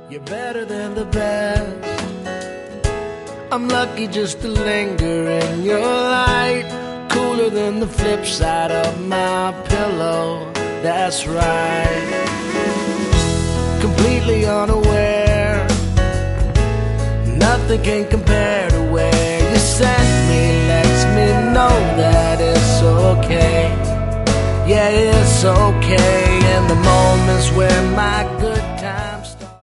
You're better than the best. I'm lucky just to linger in your light. Cooler than the flip side of my pillow. That's right. Completely unaware. Nothing can compare to where you sent me.